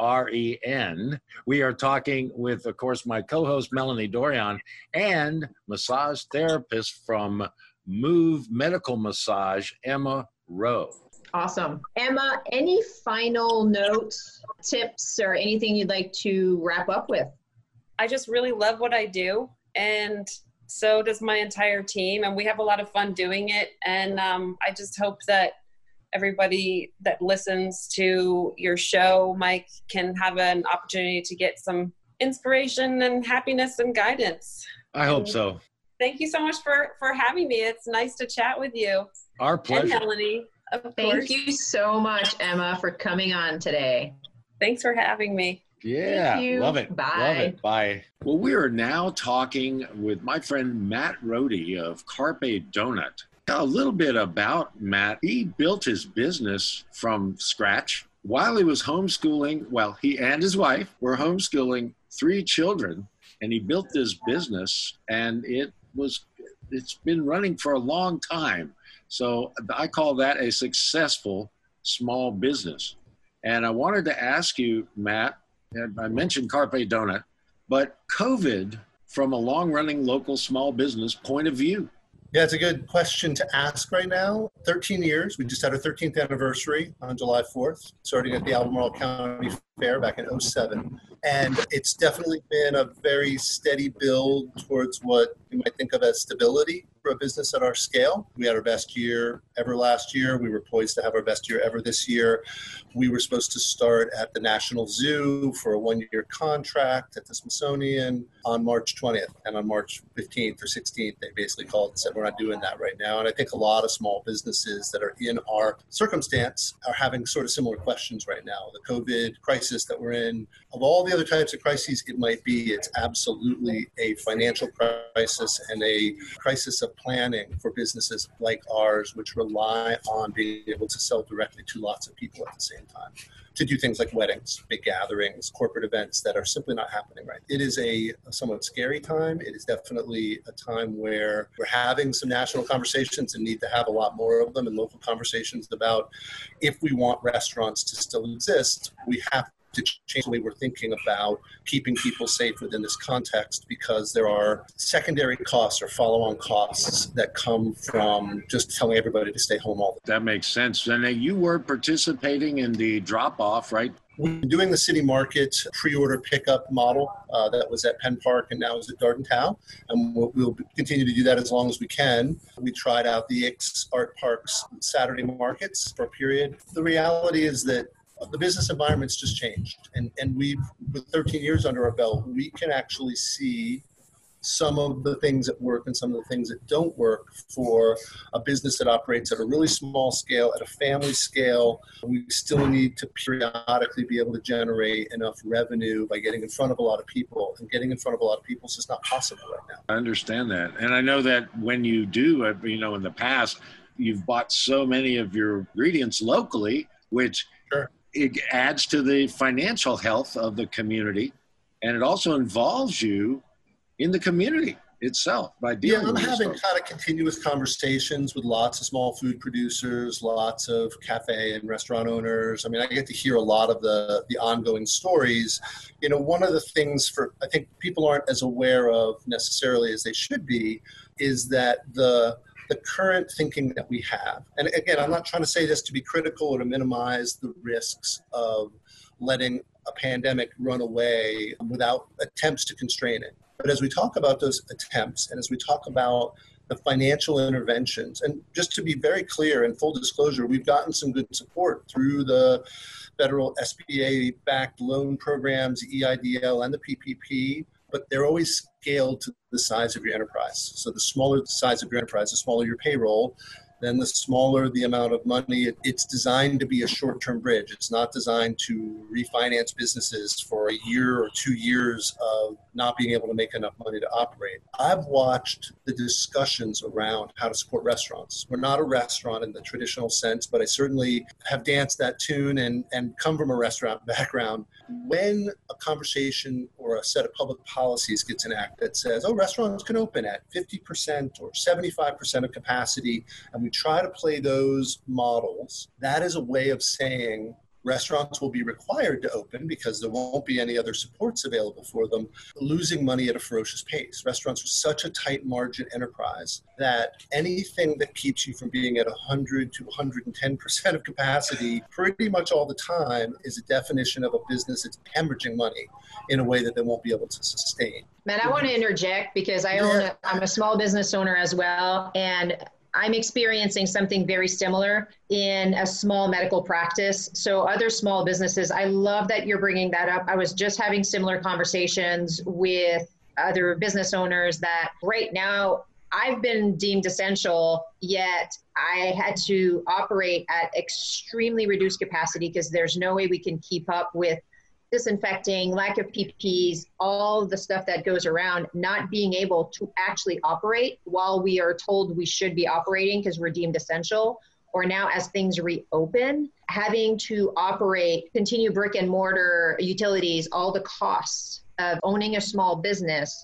WREN. We are talking with, of course, my co-host Melanie Dorion and massage therapist from Move Medical Massage, Emma Rowe. Awesome. Emma, any final notes, tips, or anything you'd like to wrap up with? I just really love what I do, and so does my entire team, and we have a lot of fun doing it. And I just hope that everybody that listens to your show, Mike, can have an opportunity to get some inspiration and happiness and guidance. I hope so. Thank you so much for having me. It's nice to chat with you. Our pleasure. And Melanie, of course. Thank you so much, Emma, for coming on today. Thanks for having me. Yeah, love it. Bye. Love it. Bye. Well, we are now talking with my friend Matt Rohde of Carpe Donut. A little bit about Matt. He built his business from scratch while he was homeschooling. Well, he and his wife were homeschooling 3 children, and he built this business, and it's been running for a long time. So I call that a successful small business. And I wanted to ask you, Matt, and I mentioned Carpe Donut, but COVID from a long-running local small business point of view. Yeah, it's a good question to ask right now. 13 years. We just had our 13th anniversary on July 4th, starting at the Albemarle County Fair back in '07. And it's definitely been a very steady build towards what you might think of as stability for a business at our scale. We had our best year ever last year. We were poised to have our best year ever this year. We were supposed to start at the National Zoo for a one-year contract at the Smithsonian on March 20th. And on March 15th or 16th, they basically called and said, we're not doing that right now. And I think a lot of small businesses that are in our circumstance are having sort of similar questions right now. The COVID crisis that we're in, of all the other types of crises it might be, it's absolutely a financial crisis and a crisis of planning for businesses like ours, which rely on being able to sell directly to lots of people at the same time, to do things like weddings, big gatherings, corporate events that are simply not happening right. It is a somewhat scary time. It is definitely a time where we're having some national conversations and need to have a lot more of them, and local conversations about if we want restaurants to still exist, we have to change the way we're thinking about keeping people safe within this context, because there are secondary costs or follow-on costs that come from just telling everybody to stay home all the time. That makes sense. And you were participating in the drop-off, right? We're doing the City Market pre-order pickup model that was at Penn Park and now is at Darden Town, and we'll continue to do that as long as we can. We tried out the Ix Art Park's Saturday markets for a period. The reality is that the business environment's just changed. And we've, with 13 years under our belt, we can actually see some of the things that work and some of the things that don't work for a business that operates at a really small scale, at a family scale. We still need to periodically be able to generate enough revenue by getting in front of a lot of people. And getting in front of a lot of people is just not possible right now. I understand that. And I know that when you do, in the past, you've bought so many of your ingredients locally, which Sure. It adds to the financial health of the community, and it also involves you in the community itself by dealing with I'm having stuff. kind of continuous conversations with lots of small food producers, lots of cafe and restaurant owners. I mean, I get to hear a lot of the ongoing stories. One of the things I think people aren't as aware of necessarily as they should be is that the current thinking that we have, and again, I'm not trying to say this to be critical or to minimize the risks of letting a pandemic run away without attempts to constrain it. But as we talk about those attempts, and as we talk about the financial interventions, and just to be very clear and full disclosure, we've gotten some good support through the federal SBA-backed loan programs, EIDL, and the PPP, but they're always scaled to the size of your enterprise. So the smaller the size of your enterprise, the smaller your payroll, then the smaller the amount of money. It's designed to be a short-term bridge. It's not designed to refinance businesses for a year or 2 years of not being able to make enough money to operate. I've watched the discussions around how to support restaurants. We're not a restaurant in the traditional sense, but I certainly have danced that tune and come from a restaurant background. When a conversation or a set of public policies gets enacted that says, restaurants can open at 50% or 75% of capacity, and we try to play those models, that is a way of saying restaurants will be required to open because there won't be any other supports available for them, losing money at a ferocious pace. Restaurants are such a tight margin enterprise that anything that keeps you from being at 100 to 110% of capacity pretty much all the time is a definition of a business that's hemorrhaging money in a way that they won't be able to sustain. Matt, I want to interject because I'm a small business owner as well, and I'm experiencing something very similar in a small medical practice. So other small businesses, I love that you're bringing that up. I was just having similar conversations with other business owners that right now I've been deemed essential, yet I had to operate at extremely reduced capacity because there's no way we can keep up with disinfecting, lack of PPEs, all the stuff that goes around, not being able to actually operate while we are told we should be operating because we're deemed essential. Or now as things reopen, having to operate, continue brick and mortar utilities, all the costs of owning a small business,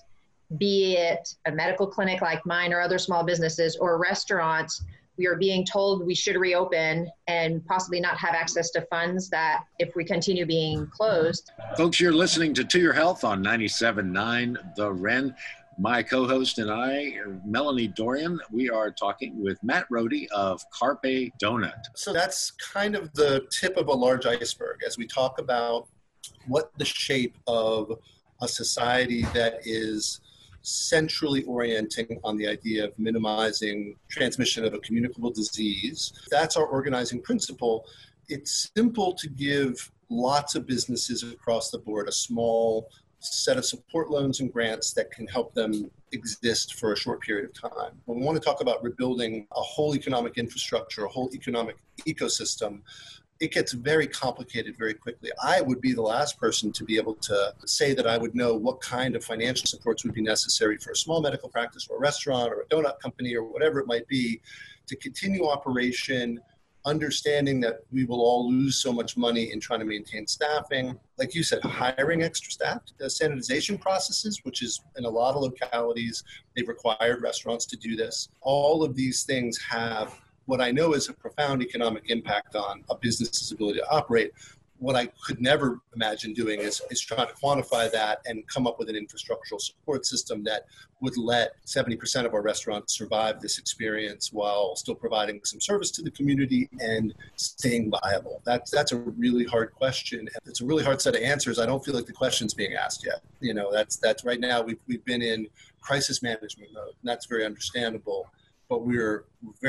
be it a medical clinic like mine or other small businesses or restaurants, we are being told we should reopen and possibly not have access to funds that if we continue being closed. Folks, you're listening to Your Health on 97.9 The Wren. My co-host and I, Melanie Dorian, we are talking with Matt Rohde of Carpe Donut. So that's kind of the tip of a large iceberg as we talk about what the shape of a society that is centrally orienting on the idea of minimizing transmission of a communicable disease. That's our organizing principle. It's simple to give lots of businesses across the board a small set of support loans and grants that can help them exist for a short period of time. When we want to talk about rebuilding a whole economic infrastructure, a whole economic ecosystem, it gets very complicated very quickly. I would be the last person to be able to say that I would know what kind of financial supports would be necessary for a small medical practice or a restaurant or a donut company or whatever it might be to continue operation, understanding that we will all lose so much money in trying to maintain staffing. Like you said, hiring extra staff, the sanitization processes, which is in a lot of localities, they've required restaurants to do this. All of these things have what I know is a profound economic impact on a business's ability to operate. What I could never imagine doing is trying to quantify that and come up with an infrastructural support system that would let 70% of our restaurants survive this experience while still providing some service to the community and staying viable. That's a really hard question. It's a really hard set of answers. I don't feel like the question's being asked yet. You know, that's right now we've been in crisis management mode, and that's very understandable. But we're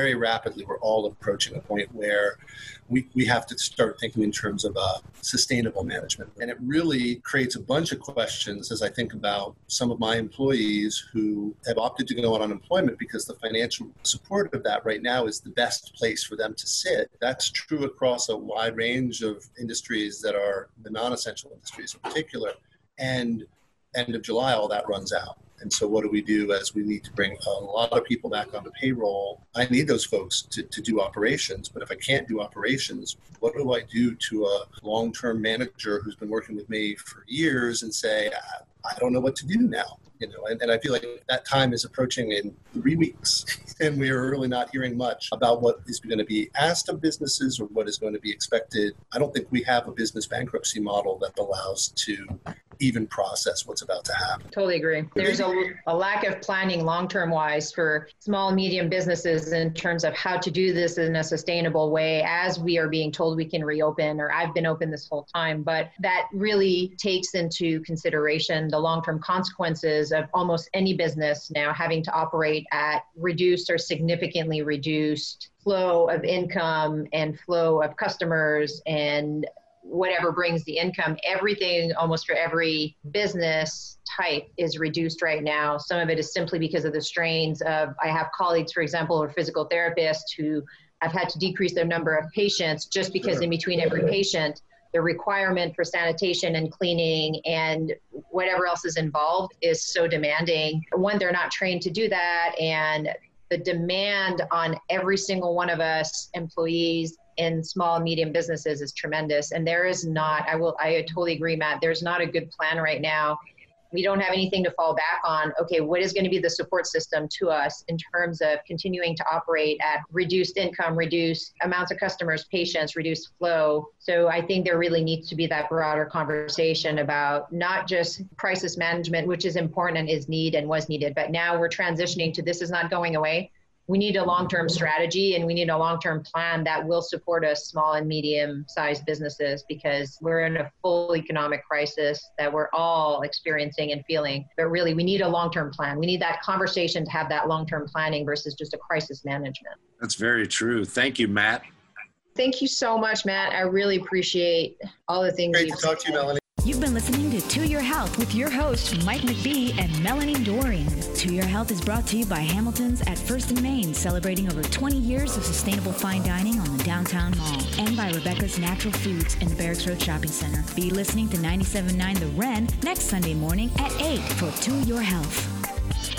all approaching a point where we have to start thinking in terms of sustainable management. And it really creates a bunch of questions as I think about some of my employees who have opted to go on unemployment because the financial support of that right now is the best place for them to sit. That's true across a wide range of industries that are the non-essential industries in particular. And end of July, all that runs out. And so what do we do as we need to bring a lot of people back onto payroll? I need those folks to do operations, but if I can't do operations, what do I do to a long-term manager who's been working with me for years and say, I don't know what to do now? You know, and I feel like that time is approaching in 3 weeks, and we are really not hearing much about what is going to be asked of businesses or what is going to be expected. I don't think we have a business bankruptcy model that allows to even process what's about to happen. Totally agree. There's a lack of planning long-term wise for small and medium businesses in terms of how to do this in a sustainable way as we are being told we can reopen, or I've been open this whole time. But that really takes into consideration the long-term consequences of almost any business now having to operate at reduced or significantly reduced flow of income and flow of customers and whatever brings the income. Everything almost for every business type is reduced right now. Some of it is simply because of the strains of, I have colleagues, for example, or physical therapists who have had to decrease their number of patients just because in between every patient, the requirement for sanitation and cleaning and whatever else is involved is so demanding. One, they're not trained to do that. And the demand on every single one of us employees in small and medium businesses is tremendous. And there is not, I totally agree, Matt, there's not a good plan right now. We don't have anything to fall back on. Okay, what is going to be the support system to us in terms of continuing to operate at reduced income, reduced amounts of customers, patients, reduced flow? So I think there really needs to be that broader conversation about not just crisis management, which is important and is needed and was needed, but now we're transitioning to this is not going away. We need a long-term strategy and we need a long-term plan that will support us small and medium-sized businesses because we're in a full economic crisis that we're all experiencing and feeling. But really, we need a long-term plan. We need that conversation to have that long-term planning versus just a crisis management. That's very true. Thank you, Matt. Thank you so much, Matt. I really appreciate all the things Great to talk to you, Melanie. You've been listening to Your Health with your hosts, Mike McBee and Melanie Dorian. To Your Health is brought to you by Hamilton's at First and Main, celebrating over 20 years of sustainable fine dining on the downtown mall, and by Rebecca's Natural Foods in the Barracks Road Shopping Center. Be listening to 97.9 The Wren next Sunday morning at 8 for To Your Health.